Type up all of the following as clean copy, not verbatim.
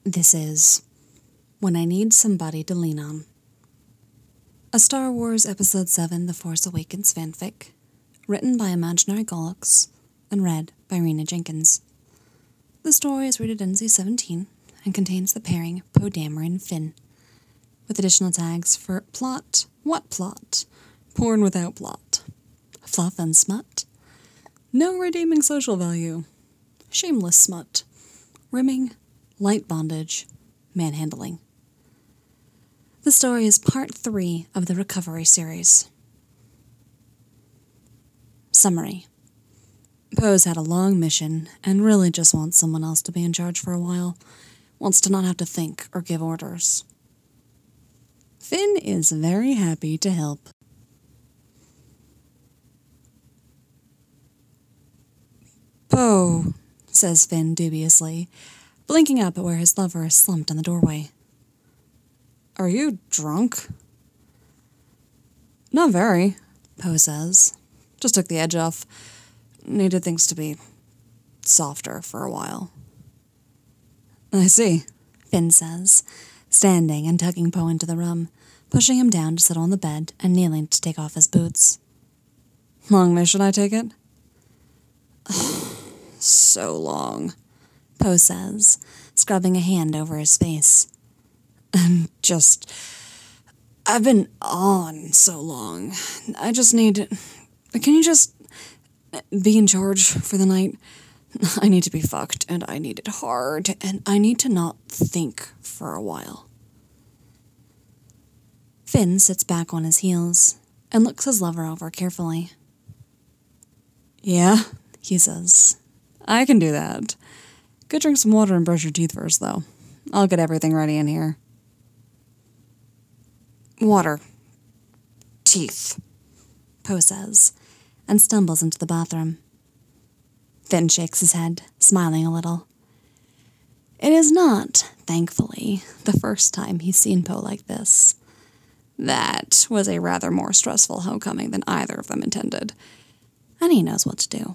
This is When I Need Somebody to Lean On. A Star Wars Episode 7 The Force Awakens fanfic, written by Imaginary Gollux and read by Rena Jenkins. The story is rated NC-17 and contains the pairing Poe Dameron and Finn, with additional tags for plot, what plot, porn without plot, fluff and smut, no redeeming social value, shameless smut, rimming, light bondage, manhandling. The story is part 3 of the Recovery series. Summary. Poe's had a long mission and really just wants someone else to be in charge for a while. Wants to not have to think or give orders. Finn is very happy to help. Poe, says Finn dubiously, blinking up at where his lover is slumped in the doorway. Are you drunk? Not very, Poe says. Just took the edge off. Needed things to be softer for a while. I see, Finn says, standing and tugging Poe into the room, pushing him down to sit on the bed and kneeling to take off his boots. Long mission, I take it? So long, Poe says, scrubbing a hand over his face. I've been on so long. I just need... Can you just be in charge for the night? I need to be fucked, and I need it hard, and I need to not think for a while. Finn sits back on his heels and looks his lover over carefully. Yeah, he says. I can do that. Go drink some water and brush your teeth first, though. I'll get everything ready in here. Water. Teeth, Poe says, and stumbles into the bathroom. Finn shakes his head, smiling a little. It is not, thankfully, the first time he's seen Poe like this. That was a rather more stressful homecoming than either of them intended, and he knows what to do.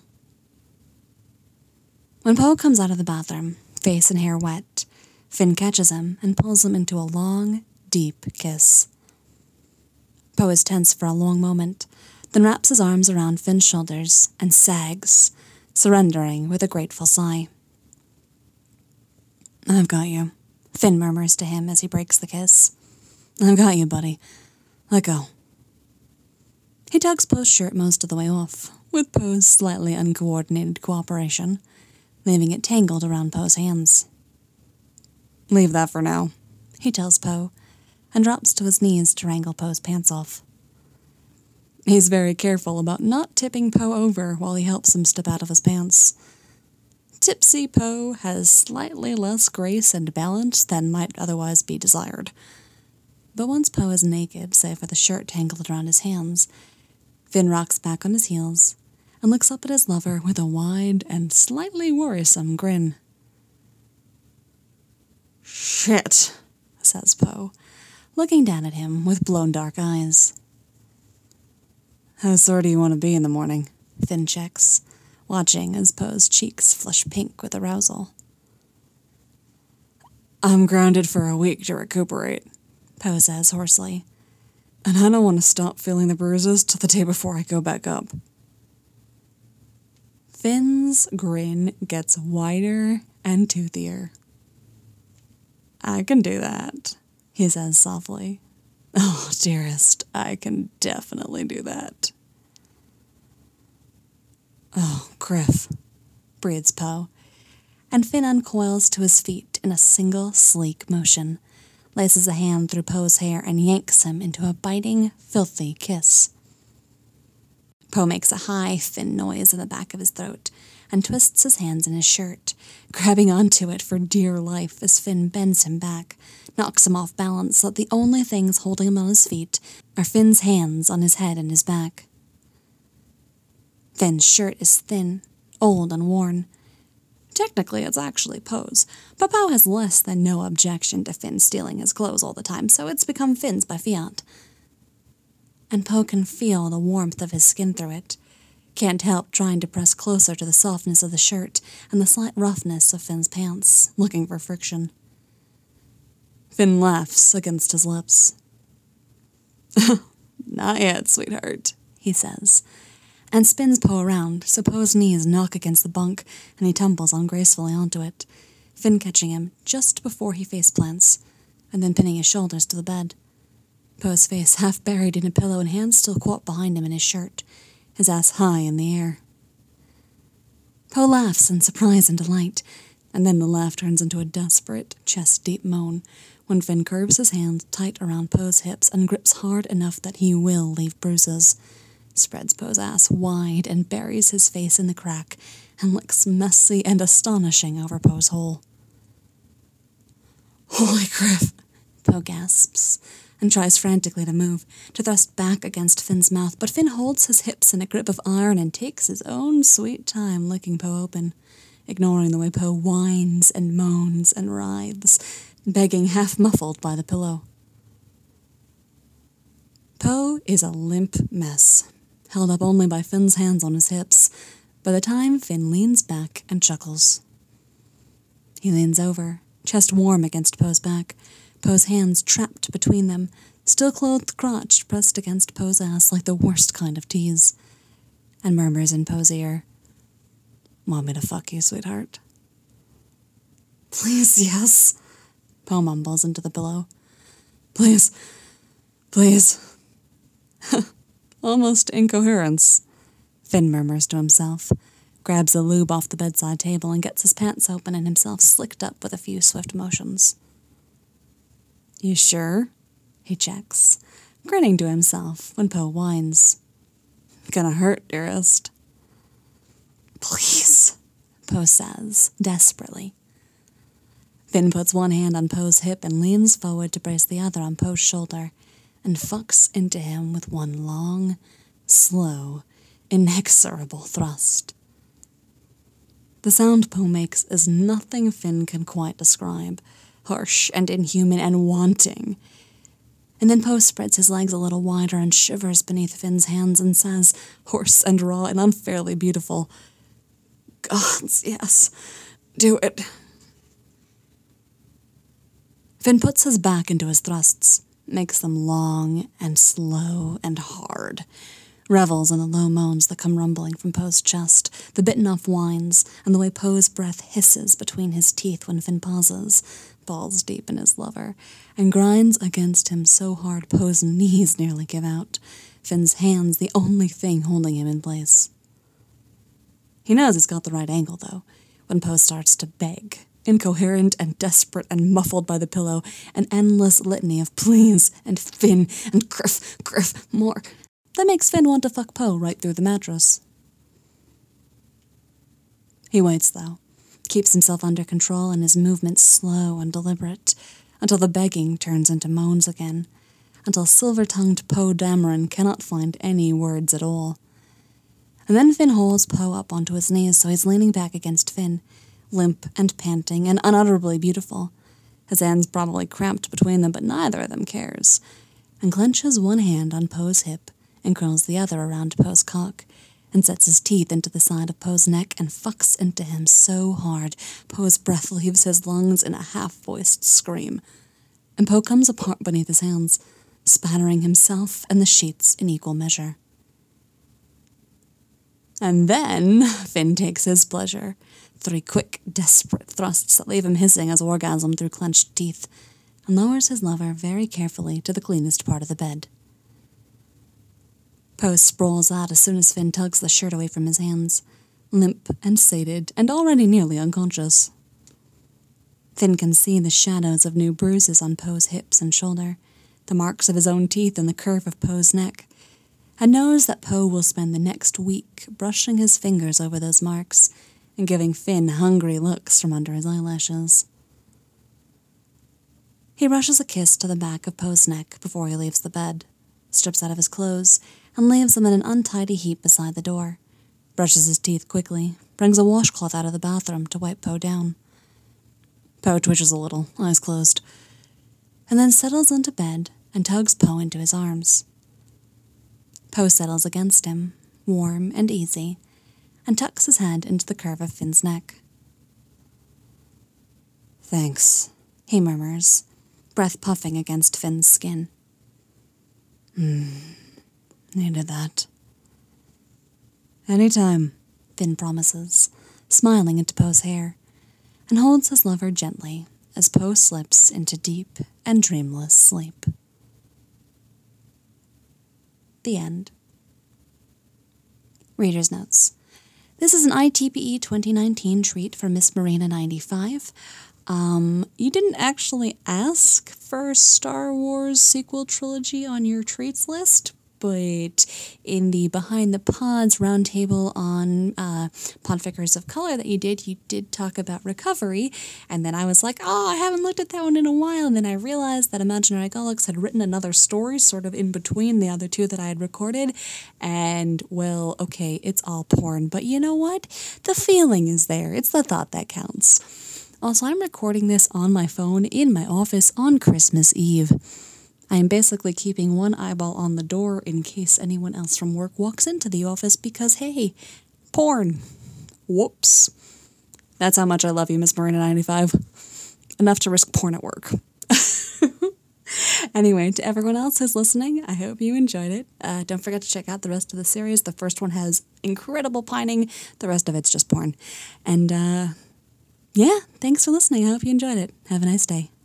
When Poe comes out of the bathroom, face and hair wet, Finn catches him and pulls him into a long, deep kiss. Poe is tense for a long moment, then wraps his arms around Finn's shoulders and sags, surrendering with a grateful sigh. I've got you, Finn murmurs to him as he breaks the kiss. I've got you, buddy. Let go. He tugs Poe's shirt most of the way off, with Poe's slightly uncoordinated cooperation, leaving it tangled around Poe's hands. Leave that for now, he tells Poe, and drops to his knees to wrangle Poe's pants off. He's very careful about not tipping Poe over while he helps him step out of his pants. Tipsy Poe has slightly less grace and balance than might otherwise be desired. But once Poe is naked, save for the shirt tangled around his hands, Finn rocks back on his heels and looks up at his lover with a wide and slightly worrisome grin. Shit, says Poe, looking down at him with blown dark eyes. How sore do you want to be in the morning? Finn checks, watching as Poe's cheeks flush pink with arousal. I'm grounded for a week to recuperate, Poe says hoarsely, and I don't want to stop feeling the bruises till the day before I go back up. Finn's grin gets wider and toothier. I can do that, he says softly. Oh, dearest, I can definitely do that. Oh, Griff, breathes Poe, and Finn uncoils to his feet in a single sleek motion, laces a hand through Poe's hair and yanks him into a biting, filthy kiss. Poe makes a high, thin noise in the back of his throat and twists his hands in his shirt, grabbing onto it for dear life as Finn bends him back, knocks him off balance so that the only things holding him on his feet are Finn's hands on his head and his back. Finn's shirt is thin, old and worn. Technically, it's actually Poe's, but Poe has less than no objection to Finn stealing his clothes all the time, so it's become Finn's by fiat. And Poe can feel the warmth of his skin through it, Can't help trying to press closer to the softness of the shirt and the slight roughness of Finn's pants, looking for friction. Finn laughs against his lips. Not yet, sweetheart, he says, and spins Poe around so Poe's knees knock against the bunk and he tumbles ungracefully onto it, Finn catching him just before he face plants, and then pinning his shoulders to the bed. Poe's face half buried in a pillow and hands still caught behind him in his shirt, his ass high in the air. Poe laughs in surprise and delight, and then the laugh turns into a desperate, chest-deep moan when Finn curves his hand tight around Poe's hips and grips hard enough that he will leave bruises, spreads Poe's ass wide and buries his face in the crack and looks messy and astonishing over Poe's hole. Holy crap, Poe gasps and tries frantically to move, to thrust back against Finn's mouth, but Finn holds his hips in a grip of iron and takes his own sweet time licking Poe open, ignoring the way Poe whines and moans and writhes, begging half-muffled by the pillow. Poe is a limp mess, held up only by Finn's hands on his hips, by the time Finn leans back and chuckles. He leans over, chest warm against Poe's back, Poe's hands trapped between them, still clothed crotch pressed against Poe's ass like the worst kind of tease, and murmurs in Poe's ear, "Want me to fuck you, sweetheart?" "Please, yes," Poe mumbles into the pillow. "Please, please." Almost incoherence, Finn murmurs to himself, grabs a lube off the bedside table and gets his pants open and himself slicked up with a few swift motions. "You sure?" he checks, grinning to himself when Poe whines. "Gonna hurt, dearest." "Please," Poe says, desperately. Finn puts one hand on Poe's hip and leans forward to brace the other on Poe's shoulder, and fucks into him with one long, slow, inexorable thrust. The sound Poe makes is nothing Finn can quite describe, harsh and inhuman and wanting. And then Poe spreads his legs a little wider and shivers beneath Finn's hands and says, hoarse and raw and unfairly beautiful, "Gods, yes, do it." Finn puts his back into his thrusts, makes them long and slow and hard, revels in the low moans that come rumbling from Poe's chest, the bitten-off whines, and the way Poe's breath hisses between his teeth when Finn pauses, balls deep in his lover, and grinds against him so hard Poe's knees nearly give out, Finn's hands the only thing holding him in place. He knows he's got the right angle, though, when Poe starts to beg, incoherent and desperate and muffled by the pillow, an endless litany of please and Finn and Griff, more. That makes Finn want to fuck Poe right through the mattress. He waits, though, keeps himself under control and his movements slow and deliberate, until the begging turns into moans again, until silver-tongued Poe Dameron cannot find any words at all. And then Finn hauls Poe up onto his knees so he's leaning back against Finn, limp and panting and unutterably beautiful, his hands probably cramped between them, but neither of them cares, and clenches one hand on Poe's hip and curls the other around Poe's cock, and sets his teeth into the side of Poe's neck and fucks into him so hard Poe's breath leaves his lungs in a half-voiced scream, and Poe comes apart beneath his hands, spattering himself and the sheets in equal measure. And then Finn takes his pleasure, 3 quick, desperate thrusts that leave him hissing his orgasm through clenched teeth, and lowers his lover very carefully to the cleanest part of the bed. Poe sprawls out as soon as Finn tugs the shirt away from his hands, limp and sated and already nearly unconscious. Finn can see the shadows of new bruises on Poe's hips and shoulder, the marks of his own teeth and the curve of Poe's neck, and knows that Poe will spend the next week brushing his fingers over those marks and giving Finn hungry looks from under his eyelashes. He rushes a kiss to the back of Poe's neck before he leaves the bed, strips out of his clothes, and leaves them in an untidy heap beside the door, brushes his teeth quickly, brings a washcloth out of the bathroom to wipe Poe down. Poe twitches a little, eyes closed, and then settles into bed and tugs Poe into his arms. Poe settles against him, warm and easy, and tucks his head into the curve of Finn's neck. "Thanks," he murmurs, breath puffing against Finn's skin. Needed that. Anytime, Finn promises, smiling into Poe's hair, and holds his lover gently as Poe slips into deep and dreamless sleep. The end. Reader's notes. This is an ITPE 2019 treat for Miss Marina 95. You didn't actually ask for Star Wars sequel trilogy on your treats list, but in the Behind the Pods roundtable on Podfigures of Color that you did talk about Recovery, and then I was like, I haven't looked at that one in a while, and then I realized that Imaginary Galax had written another story sort of in between the other two that I had recorded, and, well, okay, it's all porn, but you know what? The feeling is there. It's the thought that counts. Also, I'm recording this on my phone in my office on Christmas Eve. I am basically keeping one eyeball on the door in case anyone else from work walks into the office because, hey, porn. Whoops. That's how much I love you, Miss Marina 95. Enough to risk porn at work. Anyway, to everyone else who's listening, I hope you enjoyed it. Don't forget to check out the rest of the series. The first one has incredible pining. The rest of it's just porn. And, yeah, thanks for listening. I hope you enjoyed it. Have a nice day.